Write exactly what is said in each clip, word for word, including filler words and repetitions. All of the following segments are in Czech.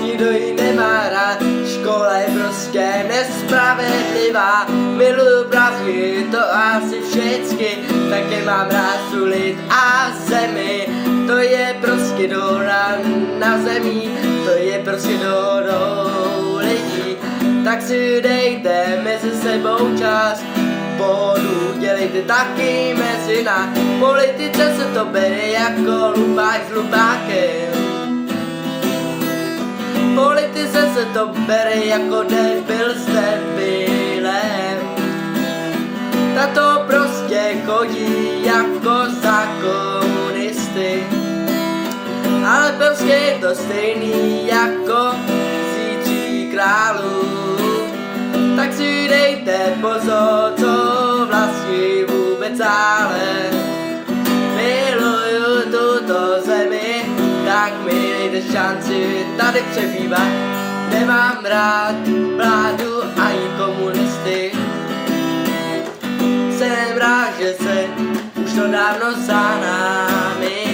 nikdo ji nemá rád, škola je prostě nespravedlivá. Miluju Brazílii, to asi všecky, také mám rád lid a zemi. To je prostě dohoda na zemi, to je prostě dohodou lidí. Tak si dejte mezi sebou čas, pohodu dělejte taky mezi nás. Politice se to bere jako lupák s lupákem. Politice se to bere jako debil s debilem. Tato prostě chodí jako za komunisty. Ale prostě je to stejný jako zítří králů. Tak si dejte pozor, co vlastně vůbec ale. Miluju tuto zemi, tak mi dejte šanci tady přebývat. Nemám rád vládu ani komunisty. Jsem rád, že se už to dávno za námi.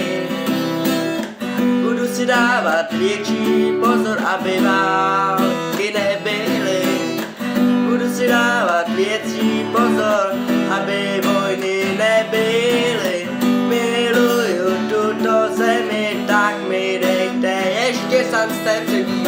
Budu si dávat větší pozor, aby války nebyly. Budu si dávat větší pozor, aby vojny nebyly. Miluju tuto zemi, tak mi dejte ještě šanci přebývat.